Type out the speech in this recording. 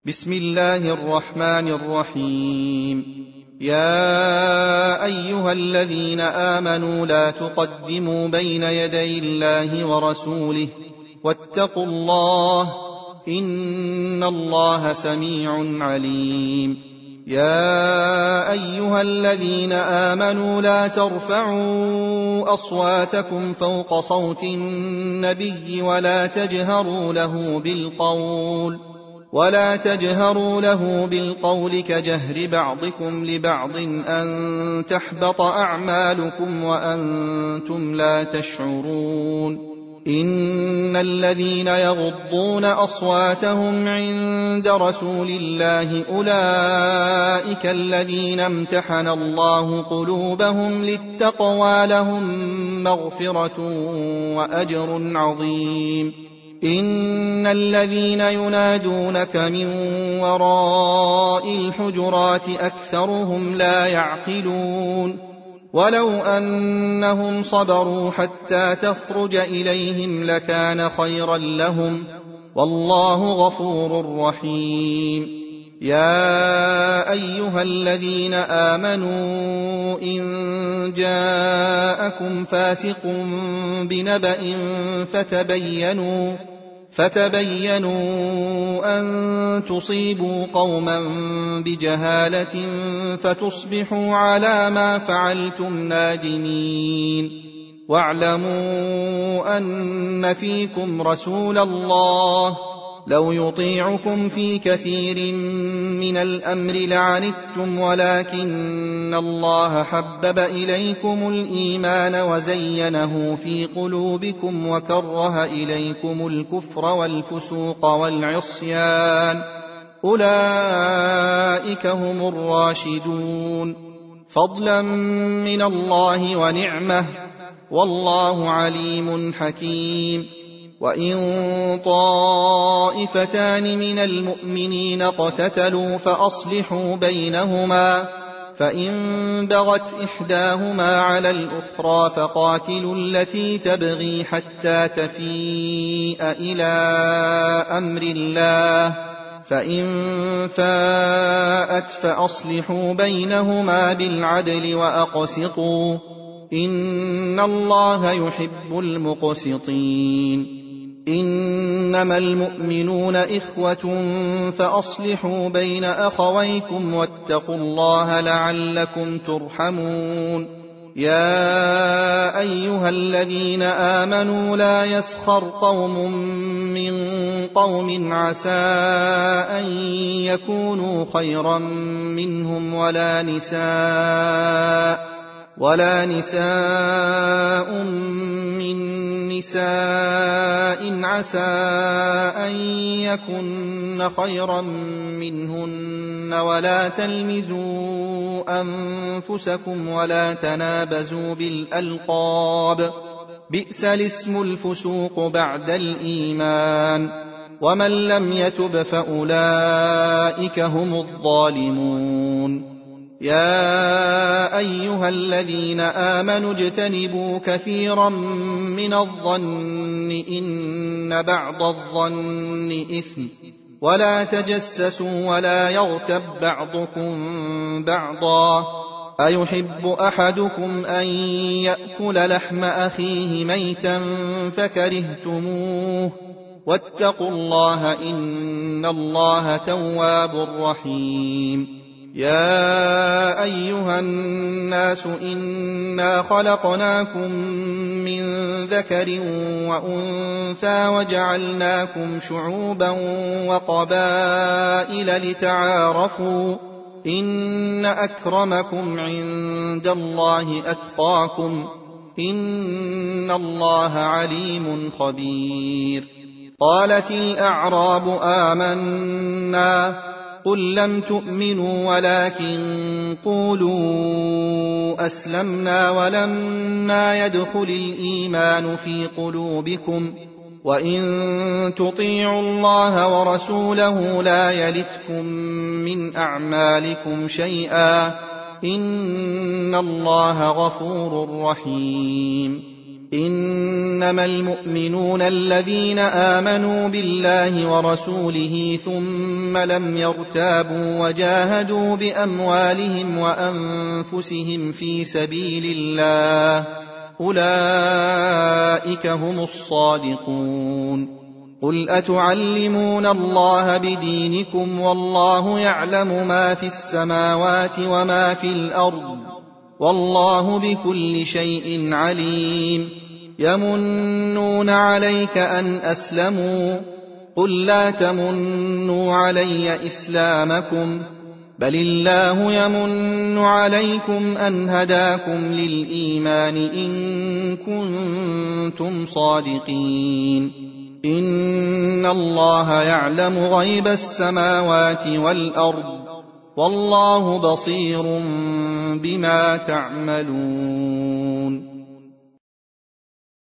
بسم الله الرحمن الرحيم. يا أيها الذين آمنوا لا تقدموا بين يدي الله ورسوله واتقوا الله إن الله سميع عليم. يا أيها الذين آمنوا لا ترفعوا أصواتكم فوق صوت النبي ولا تجهروا له بالقول كجهر بعضكم لبعض أن تحبط أعمالكم وأنتم لا تشعرون. إن الذين يغضون أصواتهم عند رسول الله أولئك الذين امتحن الله قلوبهم للتقوى لهم مغفرة وأجر عظيم. إن الذين ينادونك من وراء الحجرات أكثرهم لا يعقلون. ولو أنهم صبروا حتى تخرج إليهم لكان خيرا لهم والله غفور رحيم. يا أيها الذين آمنوا إن جاءكم فاسق بنبأ فتبينوا أن تصيبوا قوما بجهالة فتصبحوا على ما فعلتم نادمين. واعلموا أن فيكم رسول الله لو يطيعكم في كثير من الأمر لعنتم ولكن الله حبب إليكم الإيمان وزينه في قلوبكم وكره إليكم الكفر والفسوق والعصيان أولئك هم الراشدون فضلا من الله ونعمه والله عليم حكيم. وإن طائفتان من المؤمنين اقتتلوا فأصلحوا بينهما فإن بغت إحداهما على الأخرى فقاتلوا التي تبغي حتى تفيء إلى أمر الله فإن فاءت فأصلحوا بينهما بالعدل وأقسطوا إن الله يحب المقسطين. إنما المؤمنون إخوة فأصلحوا بين أخويكم واتقوا الله لعلكم ترحمون. يا أيها الذين آمنوا لا يسخر قوم من قوم عسى أن يكونوا خيرا منهم ولا نساء من نساء عسى أن يكن خيرا منهن ولا تلمزوا أنفسكم ولا تنابزوا بالألقاب بئس الاسم الفسوق بعد الإيمان ومن لم يتب فأولئك هم الظالمون. يا أيها الذين آمنوا اجتنبوا كثيرا من الظن إن بعض الظن إثم ولا تجسسوا ولا يغتب بعضكم بعضا أيحب أحدكم أن يأكل لحم أخيه ميتا فكرهتموه واتقوا الله إن الله تواب رحيم. يا أيها الناس إنا خلقناكم من ذكر وأنثى وجعلناكم شعوبا وقبائل لتعارفوا إن أكرمكم عند الله أتقاكم إن الله عليم خبير. قالت الأعراب آمنا قل لم تؤمنوا ولكن قولوا أسلمنا ولما يدخل الإيمان في قلوبكم وإن تطيعوا الله ورسوله لا يلتكم من أعمالكم شيئا إن الله غفور رحيم. إنما المؤمنون الذين آمنوا بالله ورسوله ثم لم يرتابوا وجاهدوا بأموالهم وأنفسهم في سبيل الله، أولئك هم الصادقون. قل أتعلمون الله بدينكم والله يعلم ما في السماوات وما في الأرض، والله بكل شيء عليم. يمنون عليك أن أسلموا، قل لا تمنوا علي إسلامكم، بل الله يمن عليكم أن هداكم للإيمان إن كنتم صادقين. إن الله يعلم غيب السماوات والأرض، والله بصير بما تعملون.